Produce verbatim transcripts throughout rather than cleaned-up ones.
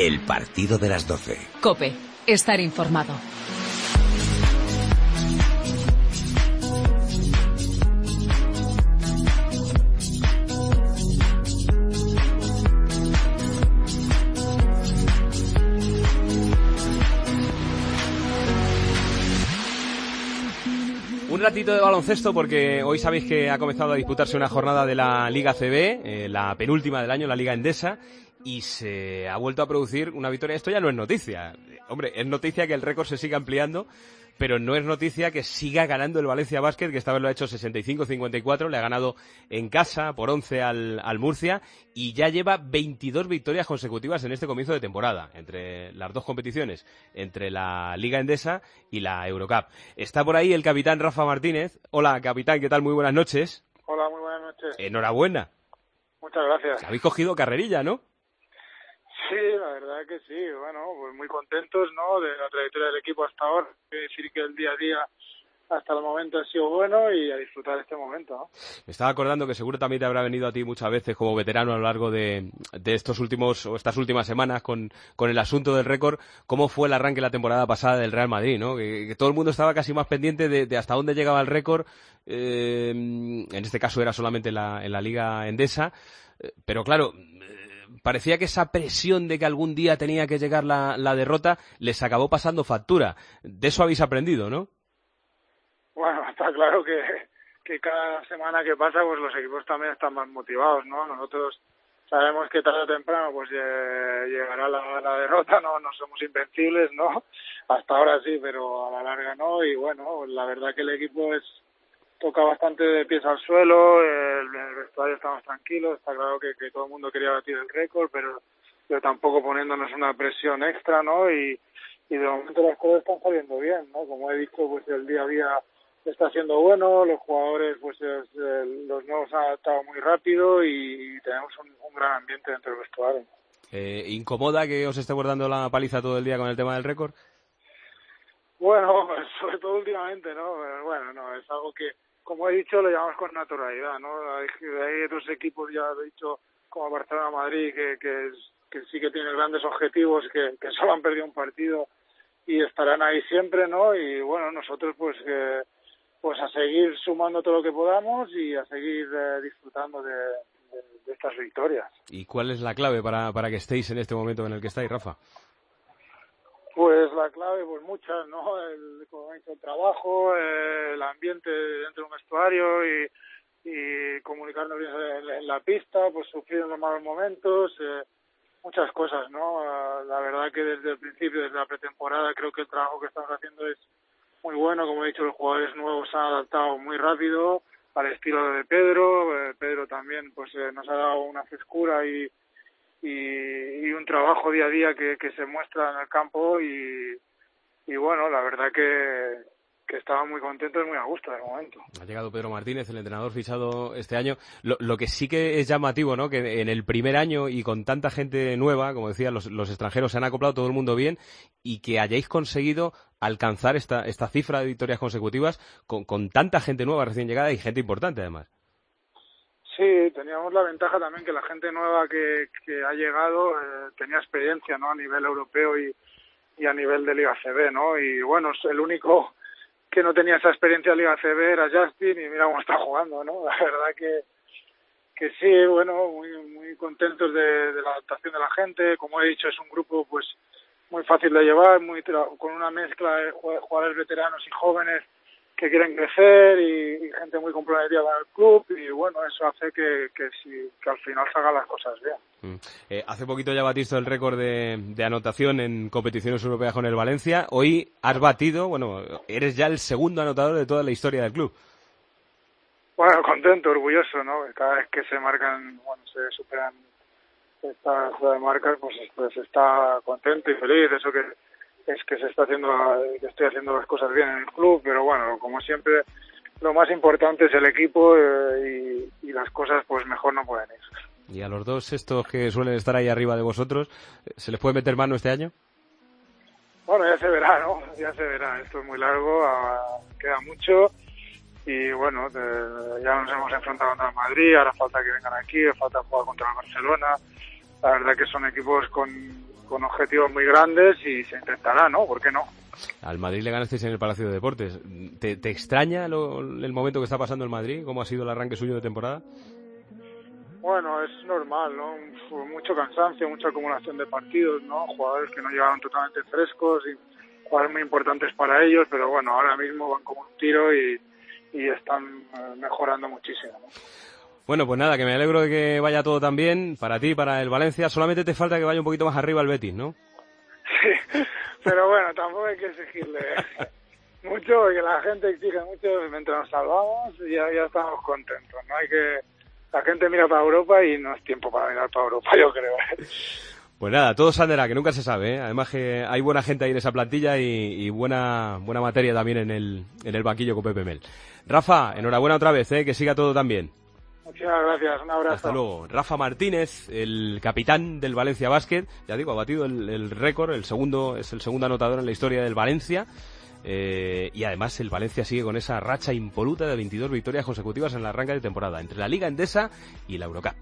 El partido de las doce. COPE. Estar informado. Un ratito de baloncesto porque hoy sabéis que ha comenzado a disputarse una jornada de la Liga C B, eh, la penúltima del año, la Liga Endesa, y se ha vuelto a producir una victoria. Esto ya no es noticia. Hombre, es noticia que el récord se siga ampliando, pero no es noticia que siga ganando el Valencia Basket, que esta vez lo ha hecho sesenta y cinco a cincuenta y cuatro, le ha ganado en casa por once al, al Murcia, y ya lleva veintidós victorias consecutivas en este comienzo de temporada, entre las dos competiciones, entre la Liga Endesa y la Eurocup. Está por ahí el capitán Rafa Martínez. Hola, capitán, ¿qué tal? Muy buenas noches. Hola, muy buenas noches. Enhorabuena. Muchas gracias. Habéis cogido carrerilla, ¿no? Sí, la verdad que sí. Bueno, pues muy contentos, ¿no?, de la trayectoria del equipo hasta ahora. Quiero decir que el día a día hasta el momento ha sido bueno y a disfrutar este momento, ¿no? Me estaba acordando que seguro también te habrá venido a ti muchas veces como veterano a lo largo de, de estos últimos o estas últimas semanas con, con el asunto del récord, cómo fue el arranque la temporada pasada del Real Madrid, ¿no? Que, que todo el mundo estaba casi más pendiente de, de hasta dónde llegaba el récord. Eh, en este caso era solamente en la, en la Liga Endesa, eh, pero claro, parecía que esa presión de que algún día tenía que llegar la, la derrota les acabó pasando factura. De eso habéis aprendido, ¿no? Bueno, está claro que, que cada semana que pasa pues los equipos también están más motivados, ¿no? Nosotros sabemos que tarde o temprano pues eh, llegará la, la derrota, no no somos invencibles, ¿no? Hasta ahora sí, pero a la larga no, y bueno, la verdad que el equipo es toca bastante de pies al suelo, el, el vestuario estamos tranquilos, está claro que, que todo el mundo quería batir el récord, pero, pero tampoco poniéndonos una presión extra, ¿no? Y, y de momento las cosas están saliendo bien, ¿no? Como he dicho, pues el día a día está siendo bueno, los jugadores, pues es, eh, los nuevos han adaptado muy rápido y, y tenemos un, un gran ambiente dentro del vestuario. Eh, ¿Incomoda que os esté guardando la paliza todo el día con el tema del récord? Bueno, sobre todo últimamente, ¿no? Pero bueno, no, es algo que, como he dicho, lo llevamos con naturalidad, ¿no? Hay, hay otros equipos, ya he dicho, como Barcelona, Madrid, que, que, es, que sí que tienen grandes objetivos, que, que solo han perdido un partido y estarán ahí siempre, ¿no? Y bueno, nosotros pues eh, pues a seguir sumando todo lo que podamos y a seguir eh, disfrutando de, de, de estas victorias. ¿Y cuál es la clave para, para que estéis en este momento en el que estáis, Rafa? Pues la clave, pues muchas, ¿no? El, como he dicho, el trabajo, eh, el ambiente dentro de un vestuario y, y comunicarnos bien en, en la pista, pues sufrir en los malos momentos, eh, muchas cosas, ¿no? Uh, la verdad que desde el principio, desde la pretemporada, creo que el trabajo que estamos haciendo es muy bueno. Como he dicho, los jugadores nuevos se han adaptado muy rápido al estilo de Pedro. Eh, Pedro también, pues eh, nos ha dado una frescura y Y, y un trabajo día a día que, que se muestra en el campo y, y bueno, la verdad que, que estaba muy contento y muy a gusto de momento. Ha llegado Pedro Martínez, el entrenador fichado este año. Lo, lo que sí que es llamativo, ¿no?, que en el primer año y con tanta gente nueva, como decía, los, los extranjeros se han acoplado todo el mundo bien y que hayáis conseguido alcanzar esta, esta cifra de victorias consecutivas con, con tanta gente nueva recién llegada y gente importante además. Sí, teníamos la ventaja también que la gente nueva que, que ha llegado eh, tenía experiencia, ¿no?, a nivel europeo y, y a nivel de Liga C B, ¿no? Y bueno, el único que no tenía esa experiencia de Liga C B era Justin y mira cómo está jugando, ¿no? La verdad que que sí, bueno, muy muy contentos de, de la adaptación de la gente. Como he dicho, es un grupo pues muy fácil de llevar, muy con una mezcla de jugadores veteranos y jóvenes que quieren crecer y, y gente muy comprometida con el club y bueno, eso hace que, que, sí, que al final se hagan las cosas bien. Mm. Eh, hace poquito ya batiste el récord de, de anotación en competiciones europeas con el Valencia. Hoy has batido, bueno, eres ya el segundo anotador de toda la historia del club. Bueno, contento, orgulloso, ¿no? Cada vez que se marcan, bueno, se superan estas marcas, pues, pues está contento y feliz. Eso que es que se está haciendo, que estoy haciendo las cosas bien en el club, pero bueno, como siempre, lo más importante es el equipo eh, y, y las cosas pues mejor no pueden ir. Y a los dos estos que suelen estar ahí arriba de vosotros, ¿se les puede meter mano este año? Bueno, ya se verá, ¿no? Ya se verá. Esto es muy largo, uh, queda mucho y bueno, de, ya nos hemos enfrentado contra el Madrid, ahora falta que vengan aquí, falta jugar contra el Barcelona. La verdad que son equipos con con objetivos muy grandes y se intentará, ¿no? ¿Por qué no? Al Madrid le ganasteis en el Palacio de Deportes. ¿Te, te extraña lo, el momento que está pasando el Madrid? ¿Cómo ha sido el arranque suyo de temporada? Bueno, es normal, ¿no? Mucho cansancio, mucha acumulación de partidos, ¿no? Jugadores que no llegaron totalmente frescos y jugadores muy importantes para ellos, pero bueno, ahora mismo van como un tiro y, y están mejorando muchísimo, ¿no? Bueno, pues nada, que me alegro de que vaya todo tan bien para ti, para el Valencia. Solamente te falta que vaya un poquito más arriba el Betis, ¿no? Sí, pero bueno, tampoco hay que exigirle mucho, porque la gente exige mucho. Mientras nos salvamos ya, ya estamos contentos, ¿no? Hay que... La gente mira para Europa y no es tiempo para mirar para Europa, yo creo. Pues nada, todo saldrá, que nunca se sabe, ¿eh? Además que hay buena gente ahí en esa plantilla y, y buena buena materia también en el en el banquillo con Pepe Mel. Rafa, enhorabuena otra vez, ¿eh? Que siga todo tan bien. Muchas gracias, un abrazo. Hasta luego. Rafa Martínez, el capitán del Valencia Basket, ya digo, ha batido el, el récord, el segundo es el segundo anotador en la historia del Valencia. Eh, y además el Valencia sigue con esa racha impoluta de veintidós victorias consecutivas en el arranque de temporada entre la Liga Endesa y la Eurocup.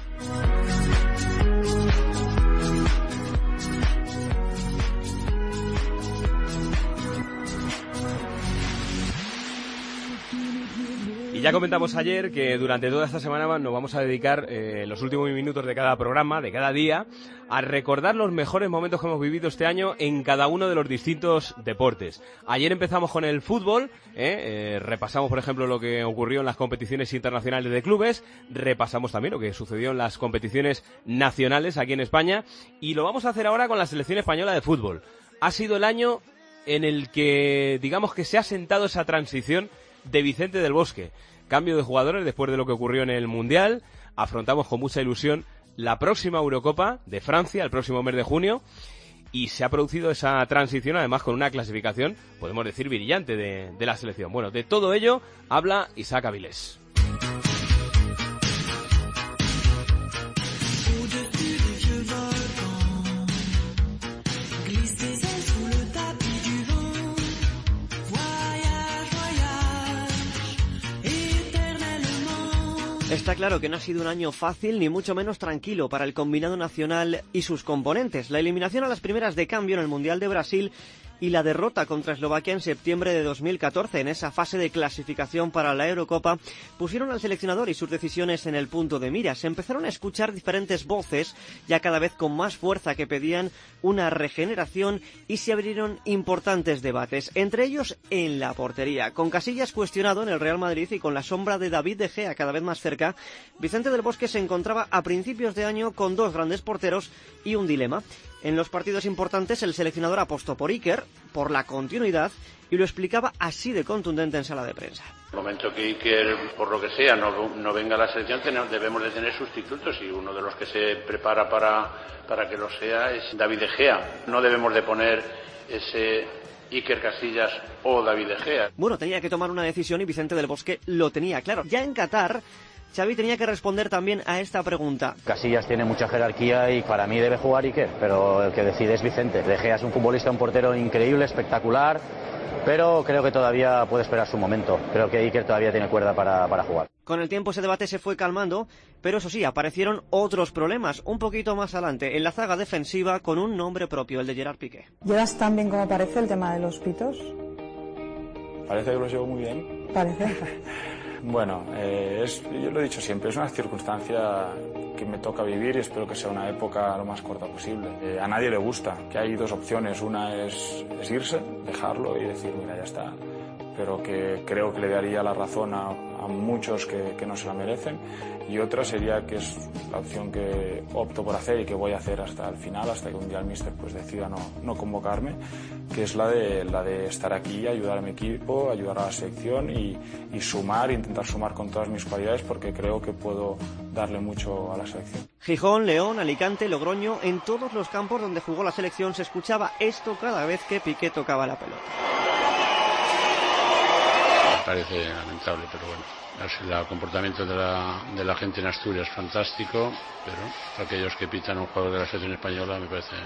Y ya comentamos ayer que durante toda esta semana nos vamos a dedicar eh, los últimos minutos de cada programa, de cada día, a recordar los mejores momentos que hemos vivido este año en cada uno de los distintos deportes. Ayer empezamos con el fútbol, eh, eh, repasamos por ejemplo lo que ocurrió en las competiciones internacionales de clubes, repasamos también lo que sucedió en las competiciones nacionales aquí en España y lo vamos a hacer ahora con la selección española de fútbol. Ha sido el año en el que digamos que se ha sentado esa transición de Vicente del Bosque. Cambio de jugadores después de lo que ocurrió en el Mundial. Afrontamos con mucha ilusión la próxima Eurocopa de Francia, el próximo mes de junio. Y se ha producido esa transición, además con una clasificación, podemos decir, brillante de, de la selección. Bueno, de todo ello habla Isaac Avilés. Está claro que no ha sido un año fácil ni mucho menos tranquilo para el combinado nacional y sus componentes. La eliminación a las primeras de cambio en el Mundial de Brasil y la derrota contra Eslovaquia en septiembre de dos mil catorce en esa fase de clasificación para la Eurocopa pusieron al seleccionador y sus decisiones en el punto de mira. Se empezaron a escuchar diferentes voces, ya cada vez con más fuerza, que pedían una regeneración y se abrieron importantes debates, entre ellos en la portería. Con Casillas cuestionado en el Real Madrid y con la sombra de David de Gea cada vez más cerca, Vicente del Bosque se encontraba a principios de año con dos grandes porteros y un dilema. En los partidos importantes el seleccionador apostó por Iker, por la continuidad, y lo explicaba así de contundente en sala de prensa. En el momento que Iker, por lo que sea, no, no venga a la selección, tenemos, debemos de tener sustitutos, y uno de los que se prepara para, para que lo sea es David de Gea. No debemos de poner ese Iker Casillas o David de Gea. Bueno, tenía que tomar una decisión y Vicente del Bosque lo tenía claro. Ya en Qatar, Xavi tenía que responder también a esta pregunta. Casillas tiene mucha jerarquía y para mí debe jugar Iker, pero el que decide es Vicente. De Gea es un futbolista, un portero increíble, espectacular, pero creo que todavía puede esperar su momento. Creo que Iker todavía tiene cuerda para, para jugar. Con el tiempo ese debate se fue calmando, pero eso sí, aparecieron otros problemas un poquito más adelante, en la zaga defensiva con un nombre propio, el de Gerard Piqué. ¿Llevas tan bien como parece el tema de los pitos? Parece que lo llevo muy bien. Parece. Bueno, eh, es, yo lo he dicho siempre, es una circunstancia que me toca vivir y espero que sea una época lo más corta posible. Eh, a nadie le gusta, que hay dos opciones, una es, es irse, dejarlo y decir, mira, ya está, pero que creo que le daría la razón a, a muchos que, que no se la merecen, y otra sería que es la opción que opto por hacer y que voy a hacer hasta el final, hasta que un día el míster pues decida no, no convocarme, que es la de, la de estar aquí, ayudar a mi equipo, ayudar a la selección y, y sumar, intentar sumar con todas mis cualidades, porque creo que puedo darle mucho a la selección. Gijón, León, Alicante, Logroño, en todos los campos donde jugó la selección se escuchaba esto cada vez que Piqué tocaba la pelota. Parece lamentable, pero bueno, el comportamiento de la, de la gente en Asturias es fantástico, pero aquellos que pitan a un jugador de la selección española me parece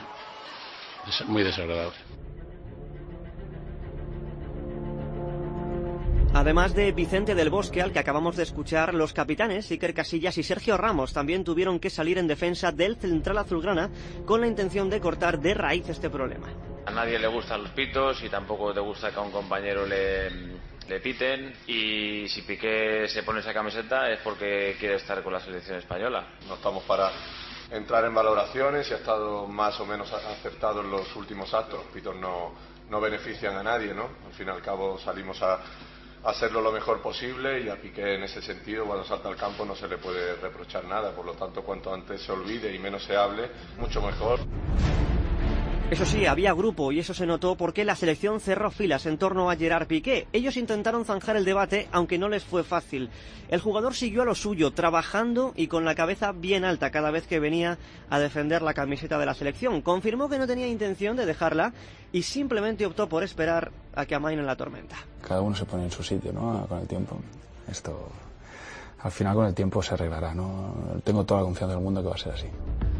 muy desagradable. Además de Vicente del Bosque, al que acabamos de escuchar, los capitanes Iker Casillas y Sergio Ramos también tuvieron que salir en defensa del central azulgrana con la intención de cortar de raíz este problema. A nadie le gustan los pitos y tampoco te gusta que a un compañero le, le piten, y si Piqué se pone esa camiseta es porque quiere estar con la selección española. No estamos para entrar en valoraciones, si ha estado más o menos acertado en los últimos actos. Los pitos no, no benefician a nadie, ¿no? Al fin y al cabo salimos a hacerlo lo mejor posible, y a Piqué en ese sentido, cuando salta al campo, no se le puede reprochar nada. Por lo tanto, cuanto antes se olvide y menos se hable, mucho mejor. Eso sí, había grupo, y eso se notó porque la selección cerró filas en torno a Gerard Piqué. Ellos intentaron zanjar el debate, aunque no les fue fácil. El jugador siguió a lo suyo, trabajando y con la cabeza bien alta cada vez que venía a defender la camiseta de la selección. Confirmó que no tenía intención de dejarla y simplemente optó por esperar a que amaine la tormenta. Cada uno se pone en su sitio, ¿no? Con el tiempo. Esto, al final, con el tiempo se arreglará, ¿no? Tengo toda la confianza del mundo que va a ser así.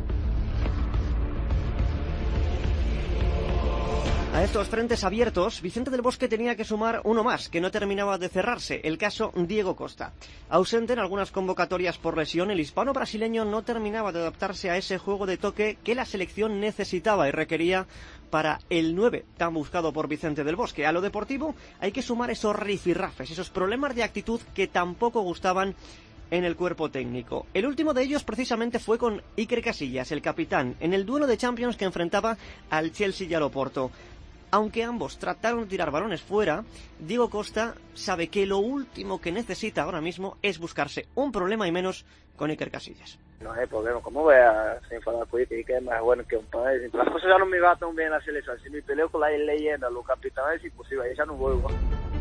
A estos frentes abiertos, Vicente del Bosque tenía que sumar uno más, que no terminaba de cerrarse, el caso Diego Costa. Ausente en algunas convocatorias por lesión, el hispano-brasileño no terminaba de adaptarse a ese juego de toque que la selección necesitaba y requería para el nueve, tan buscado por Vicente del Bosque. A lo deportivo hay que sumar esos rifirrafes, esos problemas de actitud que tampoco gustaban en el cuerpo técnico. El último de ellos precisamente fue con Iker Casillas, el capitán, en el duelo de Champions que enfrentaba al Chelsea y al Oporto. Aunque ambos trataron de tirar balones fuera, Diego Costa sabe que lo último que necesita ahora mismo es buscarse un problema y menos con Iker Casillas. No hay problema, ¿cómo voy a se enfadar con Iker? Iker es más bueno que un padre. Las cosas ya no me van tan bien en la selección. Si me peleo con la leyenda, los capitanes, es imposible, ahí ya no vuelvo.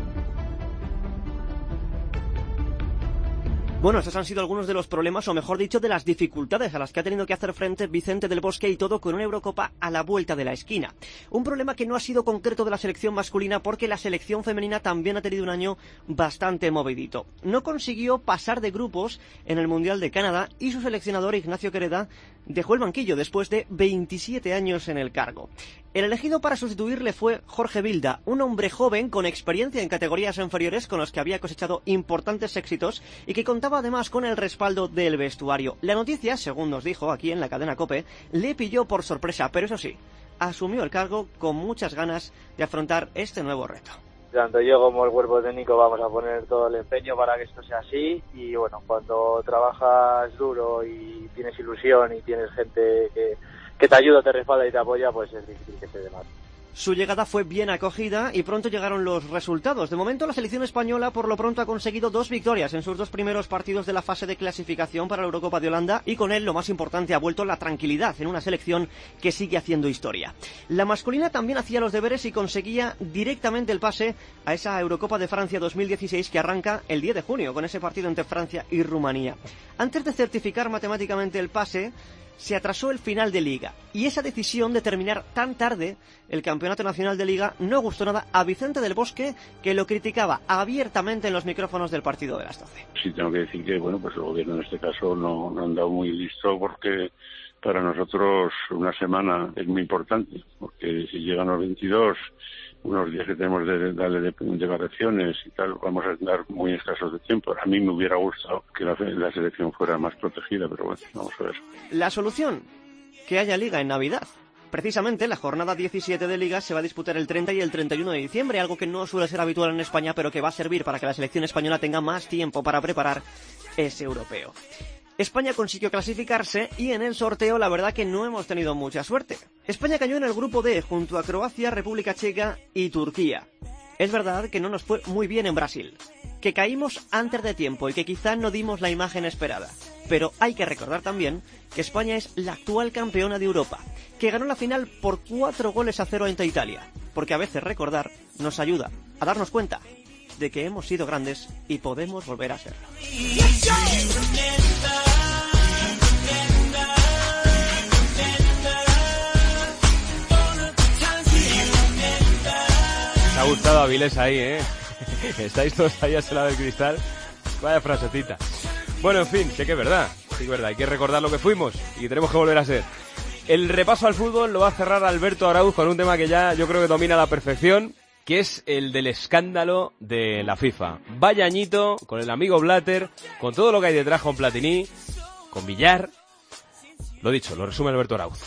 Bueno, estos han sido algunos de los problemas, o mejor dicho, de las dificultades a las que ha tenido que hacer frente Vicente del Bosque, y todo con una Eurocopa a la vuelta de la esquina. Un problema que no ha sido concreto de la selección masculina, porque la selección femenina también ha tenido un año bastante movidito. No consiguió pasar de grupos en el Mundial de Canadá y su seleccionador Ignacio Quereda dejó el banquillo después de veintisiete años en el cargo. El elegido para sustituirle fue Jorge Vilda, un hombre joven con experiencia en categorías inferiores con los que había cosechado importantes éxitos y que contaba además con el respaldo del vestuario. La noticia, según nos dijo aquí en la cadena COPE, le pilló por sorpresa, pero eso sí, asumió el cargo con muchas ganas de afrontar este nuevo reto. Tanto yo como el cuerpo técnico vamos a poner todo el empeño para que esto sea así, y bueno, cuando trabajas duro y tienes ilusión y tienes gente que, que te ayuda, te respalda y te apoya, pues es difícil que se dé mal. Su llegada fue bien acogida y pronto llegaron los resultados. De momento, la selección española por lo pronto ha conseguido dos victorias en sus dos primeros partidos de la fase de clasificación para la Eurocopa de Holanda, y con él, lo más importante, ha vuelto la tranquilidad en una selección que sigue haciendo historia. La masculina también hacía los deberes y conseguía directamente el pase a esa Eurocopa de Francia dos mil dieciséis que arranca el diez de junio con ese partido entre Francia y Rumanía. Antes de certificar matemáticamente el pase, se atrasó el final de Liga, y esa decisión de terminar tan tarde el Campeonato Nacional de Liga no gustó nada a Vicente del Bosque, que lo criticaba abiertamente en los micrófonos del partido de las doce. Sí, tengo que decir que bueno, pues el gobierno en este caso no, no ha andado muy listo, porque para nosotros una semana es muy importante, porque si llegan los veintidós, unos días que tenemos de darle de, de vacaciones y tal, vamos a estar muy escasos de tiempo. A mí me hubiera gustado que la, la selección fuera más protegida, pero bueno, vamos a ver. La solución, que haya Liga en Navidad. Precisamente la jornada diecisiete de Liga se va a disputar el treinta y el treinta y uno de diciembre, algo que no suele ser habitual en España, pero que va a servir para que la selección española tenga más tiempo para preparar ese europeo. España consiguió clasificarse y en el sorteo la verdad que no hemos tenido mucha suerte. España cayó en el grupo D junto a Croacia, República Checa y Turquía. Es verdad que no nos fue muy bien en Brasil, que caímos antes de tiempo y que quizá no dimos la imagen esperada. Pero hay que recordar también que España es la actual campeona de Europa, que ganó la final por cuatro goles a cero ante Italia, porque a veces recordar nos ayuda a darnos cuenta de que hemos sido grandes y podemos volver a serlo. Me ha gustado Avilés ahí, ¿eh? Estáis todos ahí a ese lado del cristal. Vaya frasecita. Bueno, en fin, sé que es verdad. Sí que es verdad, hay que recordar lo que fuimos y tenemos que volver a ser. El repaso al fútbol lo va a cerrar Alberto Arauz con un tema que ya yo creo que domina a la perfección, que es el del escándalo de la FIFA. Vaya añito con el amigo Blatter, con todo lo que hay detrás con Platini, con Villar. Lo dicho, lo resume Alberto Arauz.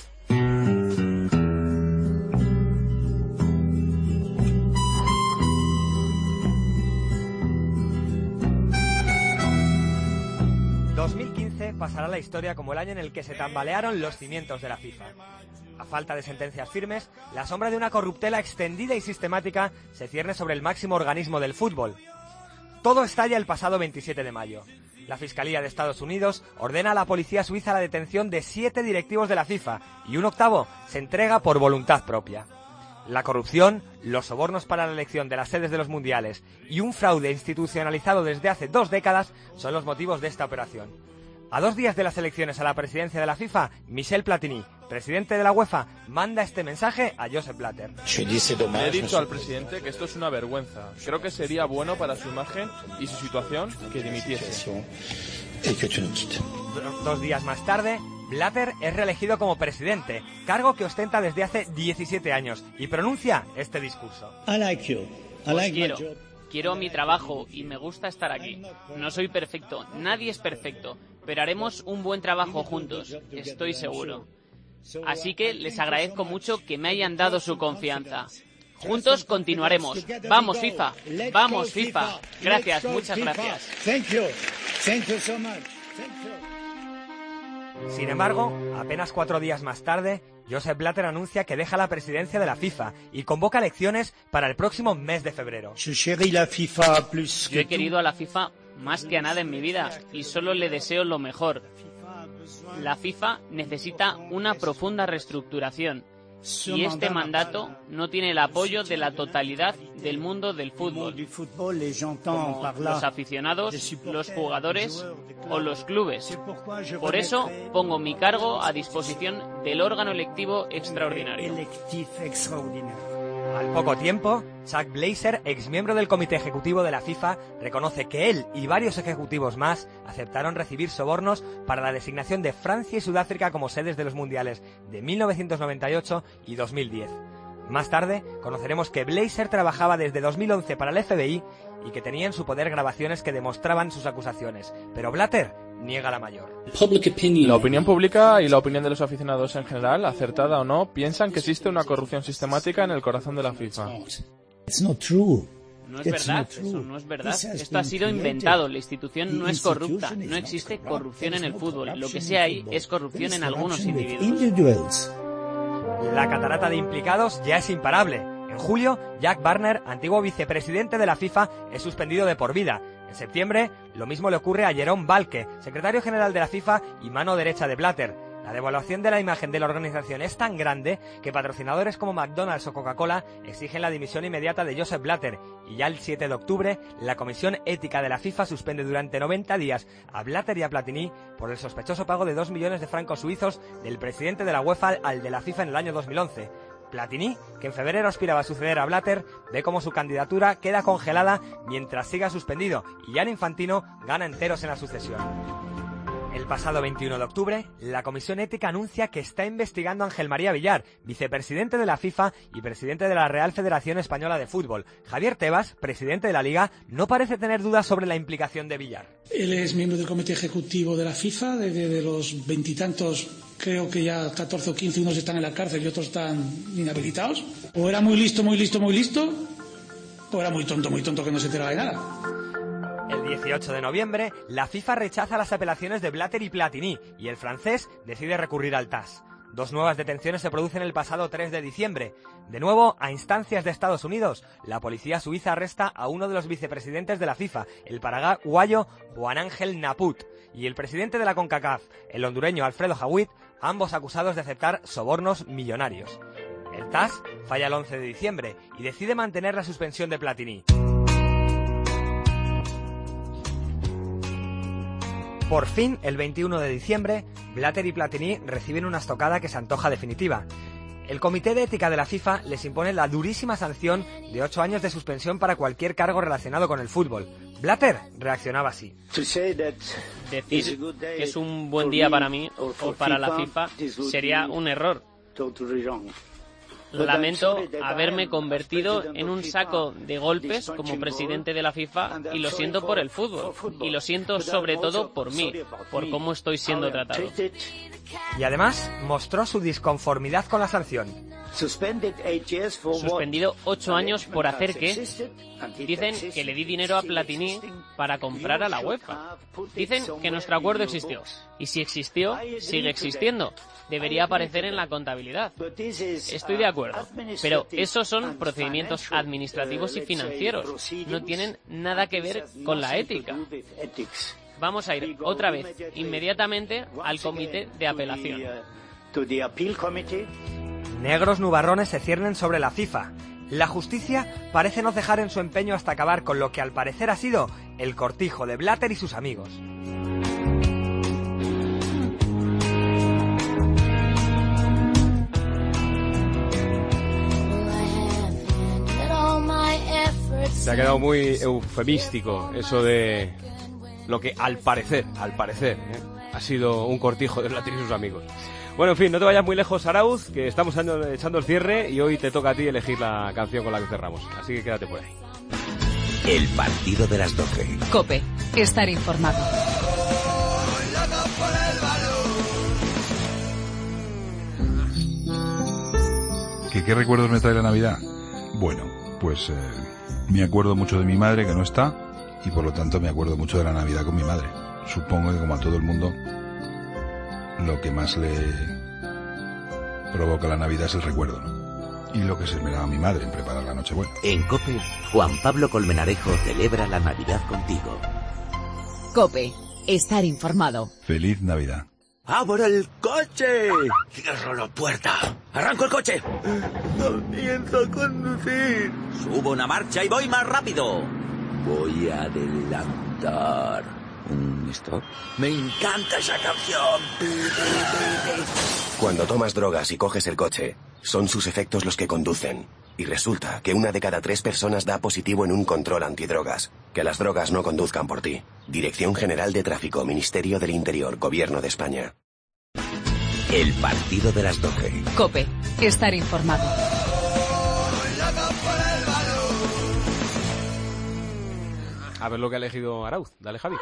dos mil quince pasará a la historia como el año en el que se tambalearon los cimientos de la FIFA. A falta de sentencias firmes, la sombra de una corruptela extendida y sistemática se cierne sobre el máximo organismo del fútbol. Todo estalla el pasado veintisiete de mayo. La Fiscalía de Estados Unidos ordena a la policía suiza la detención de siete directivos de la FIFA y un octavo se entrega por voluntad propia. La corrupción, los sobornos para la elección de las sedes de los mundiales y un fraude institucionalizado desde hace dos décadas son los motivos de esta operación. A dos días de las elecciones a la presidencia de la FIFA, Michel Platini, presidente de la UEFA, manda este mensaje a Josep Blatter. Le he dicho al presidente que esto es una vergüenza. Creo que sería bueno para su imagen y su situación que dimitiese. Dos días más tarde, Blatter es reelegido como presidente, cargo que ostenta desde hace diecisiete años, y pronuncia este discurso. Os quiero, quiero mi trabajo y me gusta estar aquí. No soy perfecto, nadie es perfecto, pero haremos un buen trabajo juntos, estoy seguro. Así que les agradezco mucho que me hayan dado su confianza. Juntos continuaremos. ¡Vamos, FIFA! ¡Vamos, FIFA! Gracias, muchas gracias. Sin embargo, apenas cuatro días más tarde, Josep Blatter anuncia que deja la presidencia de la FIFA y convoca elecciones para el próximo mes de febrero. Yo he querido a la FIFA más que a nada en mi vida y solo le deseo lo mejor. La FIFA necesita una profunda reestructuración y este mandato no tiene el apoyo de la totalidad del mundo del fútbol, como los aficionados, los jugadores o los clubes. Por eso pongo mi cargo a disposición del órgano electivo extraordinario. Al poco tiempo, Chuck Blazer, exmiembro del comité ejecutivo de la FIFA, reconoce que él y varios ejecutivos más aceptaron recibir sobornos para la designación de Francia y Sudáfrica como sedes de los mundiales de mil novecientos noventa y ocho y dos mil diez. Más tarde, conoceremos que Blazer trabajaba desde dos mil once para el F B I y que tenía en su poder grabaciones que demostraban sus acusaciones, pero Blatter niega la mayor. La opinión pública y la opinión de los aficionados en general, acertada o no, piensan que existe una corrupción sistemática en el corazón de la FIFA. No es verdad, eso no es verdad. Esto ha sido inventado, la institución no es corrupta, no existe corrupción en el fútbol. Lo que sí hay es corrupción en algunos individuos. La catarata de implicados ya es imparable. En julio, Jack Barner, antiguo vicepresidente de la FIFA, es suspendido de por vida. En septiembre, lo mismo le ocurre a Jerome Balke, secretario general de la FIFA y mano derecha de Blatter. La devaluación de la imagen de la organización es tan grande que patrocinadores como McDonald's o Coca-Cola exigen la dimisión inmediata de Josep Blatter. Y ya el siete de octubre, la Comisión Ética de la FIFA suspende durante noventa días a Blatter y a Platini por el sospechoso pago de dos millones de francos suizos del presidente de la UEFA al de la FIFA en el año dos mil once. Platini, que en febrero aspiraba a suceder a Blatter, ve cómo su candidatura queda congelada mientras siga suspendido y Gianni Infantino gana enteros en la sucesión. El pasado veintiuno de octubre, la Comisión Ética anuncia que está investigando a Ángel María Villar, vicepresidente de la FIFA y presidente de la Real Federación Española de Fútbol. Javier Tebas, presidente de la Liga, no parece tener dudas sobre la implicación de Villar. Él es miembro del comité ejecutivo de la FIFA, de, de, de los veintitantos, creo que ya catorce o quince, unos están en la cárcel y otros están inhabilitados. O era muy listo, muy listo, muy listo, o era muy tonto, muy tonto que no se enteraba de nada. El dieciocho de noviembre, la FIFA rechaza las apelaciones de Blatter y Platini y el francés decide recurrir al T A S. Dos nuevas detenciones se producen el pasado tres de diciembre. De nuevo, a instancias de Estados Unidos, la policía suiza arresta a uno de los vicepresidentes de la FIFA, el paraguayo Juan Ángel Naput, y el presidente de la CONCACAF, el hondureño Alfredo Jawid, ambos acusados de aceptar sobornos millonarios. El T A S falla el once de diciembre y decide mantener la suspensión de Platini. Por fin, el veintiuno de diciembre, Blatter y Platini reciben una estocada que se antoja definitiva. El Comité de Ética de la FIFA les impone la durísima sanción de ocho años de suspensión para cualquier cargo relacionado con el fútbol. Blatter reaccionaba así. Decir que es un buen día para mí o para la FIFA sería un error. Lamento haberme convertido en un saco de golpes como presidente de la FIFA y lo siento por el fútbol. Y lo siento sobre todo por mí, por cómo estoy siendo tratado. Y además mostró su disconformidad con la sanción. Suspendido ocho años por hacer qué. Dicen que le di dinero a Platini para comprar a la UEFA. Dicen que nuestro acuerdo existió. Y si existió, sigue existiendo. Debería aparecer en la contabilidad. Estoy de acuerdo. Pero esos son procedimientos administrativos y financieros. No tienen nada que ver con la ética. Vamos a ir otra vez, inmediatamente, al comité de apelación. Negros nubarrones se ciernen sobre la FIFA. La justicia parece no cejar en su empeño hasta acabar con lo que al parecer ha sido el cortijo de Blatter y sus amigos. Se ha quedado muy eufemístico eso de lo que al parecer, al parecer, ¿eh? ha sido un cortijo de Blatter y sus amigos. Bueno, en fin, no te vayas muy lejos, Arauz, que estamos echando el cierre y hoy te toca a ti elegir la canción con la que cerramos. Así que quédate por ahí. El partido de las doce. COPE. Estar informado. ¿Qué, qué recuerdos me trae la Navidad? Bueno, pues eh, me acuerdo mucho de mi madre, que no está, y por lo tanto me acuerdo mucho de la Navidad con mi madre. Supongo que como a todo el mundo, lo que más le provoca la Navidad es el recuerdo, ¿no? Y lo que se esmeraba mi madre en preparar la Nochebuena. En COPE, Juan Pablo Colmenarejo celebra la Navidad contigo. COPE. Estar informado. ¡Feliz Navidad! ¡Abro el coche! ¡Cierro la puerta! ¡Arranco el coche! ¡Comienzo a conducir! ¡Subo una marcha y voy más rápido! Voy a adelantar. ¿Un stop? ¡Me encanta esa canción! Cuando tomas drogas y coges el coche, son sus efectos los que conducen. Y resulta que una de cada tres personas da positivo en un control antidrogas. Que las drogas no conduzcan por ti. Dirección General de Tráfico, Ministerio del Interior, Gobierno de España. El partido de las doce. COPE. Estar informado. A ver lo que ha elegido Arauz. Dale, Javi.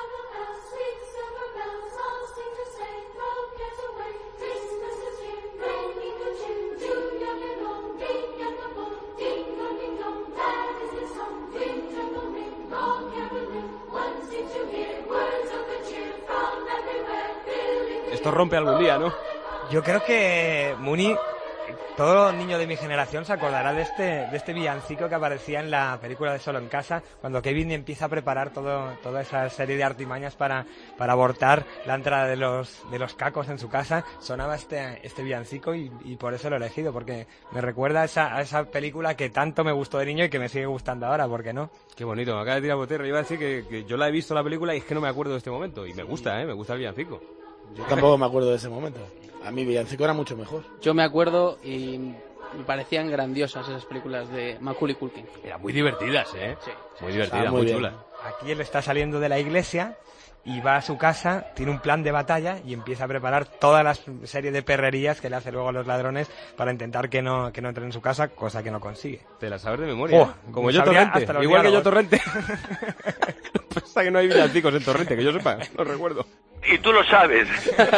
Esto rompe algún día, ¿no? Yo creo que Muni, todo niño de mi generación se acordará de este de este villancico que aparecía en la película de Solo en Casa, cuando Kevin empieza a preparar todo, toda esa serie de artimañas para, para abortar la entrada de los de los cacos en su casa. Sonaba este este villancico y, y por eso lo he elegido, porque me recuerda a esa, a esa película que tanto me gustó de niño y que me sigue gustando ahora, ¿por qué no? Qué bonito, me acaba de tirar botero. Yo iba a decir que, que yo la he visto la película y es que no me acuerdo de este momento, y me gusta, ¿eh? Me gusta el villancico. Yo tampoco me acuerdo de ese momento. A mí villancico era mucho mejor. Yo me acuerdo y me parecían grandiosas esas películas de Macaulay Culkin. Eran muy divertidas, ¿eh? Sí. Muy divertidas, muy, muy chulas. Aquí él está saliendo de la iglesia y va a su casa, tiene un plan de batalla y empieza a preparar toda la serie de perrerías que le hace luego a los ladrones para intentar que no que no entren en su casa, cosa que no consigue. Te la sabes de memoria. Oh, como yo Torrente, igual diálogos. Que yo Torrente. Pasa que no hay villancicos en Torrente, que yo sepa, no recuerdo. Y tú lo sabes.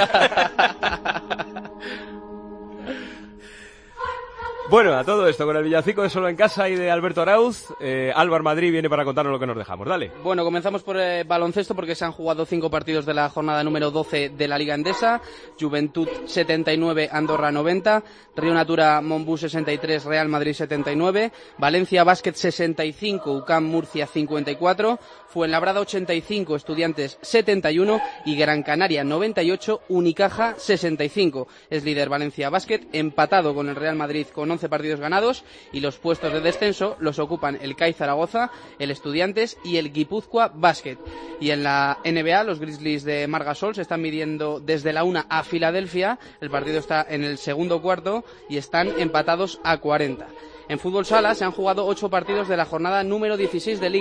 Bueno, a todo esto, con el villancico de Solo en Casa y de Alberto Arauz, eh, Álvaro Madrid viene para contarnos lo que nos dejamos. Dale. Bueno, comenzamos por el baloncesto porque se han jugado cinco partidos de la jornada número doce de la Liga Endesa. Juventud setenta y nueve, Andorra noventa, Río Natura Monbus sesenta y tres, Real Madrid setenta y nueve, Valencia Basket sesenta y cinco, U C A M Murcia cincuenta y cuatro, Fuenlabrada ochenta y cinco, Estudiantes setenta y uno y Gran Canaria noventa y ocho, Unicaja sesenta y cinco. Es líder Valencia Basket, empatado con el Real Madrid con once partidos ganados, y los puestos de descenso los ocupan el C A I Zaragoza, el Estudiantes y el Guipúzcoa Basket. Y en la N B A los Grizzlies de Margasol se están midiendo desde la una a Filadelfia. El partido está en el segundo cuarto y están empatados a cuarenta. En fútbol sala se han jugado ocho partidos de la jornada número dieciséis de Liga.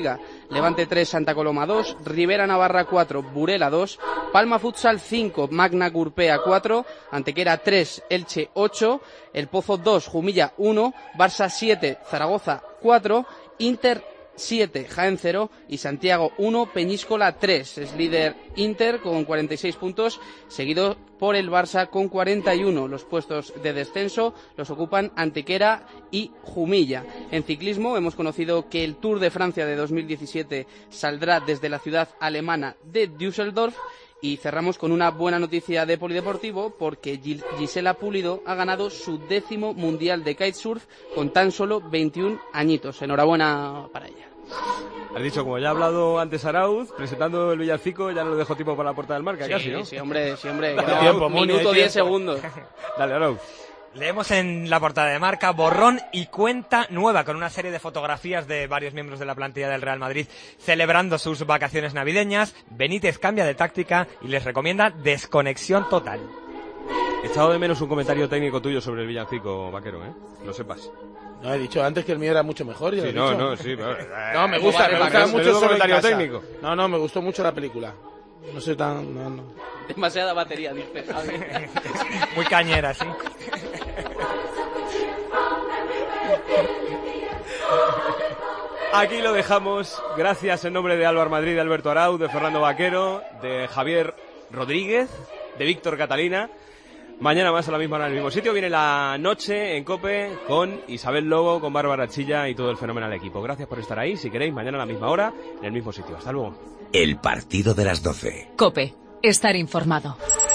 Levante tres, Santa Coloma dos, Rivera Navarra cuatro, Burela dos, Palma Futsal cinco, Magna Gurpea cuatro, Antequera tres, Elche ocho, El Pozo dos, Jumilla uno, Barça siete, Zaragoza cuatro, Inter siete, Jaén cero y Santiago uno, Peñíscola tres. Es líder Inter con cuarenta y seis puntos, seguido por el Barça con cuarenta y uno. Los puestos de descenso los ocupan Antequera y Jumilla. En ciclismo hemos conocido que el Tour de Francia de dos mil diecisiete saldrá desde la ciudad alemana de Düsseldorf. Y cerramos con una buena noticia de polideportivo porque Gisela Pulido ha ganado su décimo mundial de kitesurf con tan solo veintiún añitos. Enhorabuena para ella. Has dicho, como ya ha hablado antes Arauz, presentando el villancico, ya no le dejo tiempo para la puerta del marca, sí, casi, ¿no? Sí, hombre, sí, hombre. Dale, tiempo, Moni, minuto diez segundos. Dale, Arauz. Leemos en la portada de Marca borrón y cuenta nueva con una serie de fotografías de varios miembros de la plantilla del Real Madrid celebrando sus vacaciones navideñas. Benítez cambia de táctica y les recomienda desconexión total. He echado de menos un comentario técnico tuyo sobre el villancico, Vaquero, ¿eh? Lo sepas. No, he dicho antes que el mío era mucho mejor. Sí, no, dicho. no, sí. Pero... no, me gusta, me gusta mucho el comentario técnico. No, no, me gustó mucho la película. No soy tan... No, no. Demasiada batería, dice Javi. Muy cañera, sí. Aquí lo dejamos. Gracias en nombre de Álvaro Madrid, de Alberto Arauz, de Fernando Vaquero, de Javier Rodríguez, de Víctor Catalina. Mañana más a la misma hora en el mismo sitio. Viene la noche en COPE con Isabel Lobo, con Bárbara Chilla y todo el fenomenal equipo. Gracias por estar ahí. Si queréis, mañana a la misma hora en el mismo sitio. Hasta luego. El partido de las doce. COPE. Estar informado.